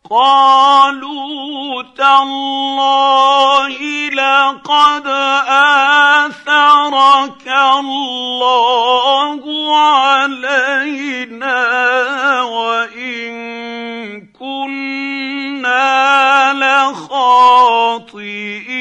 قالوا تالله لقد آثرك الله علينا وإن كنا لخاطئين.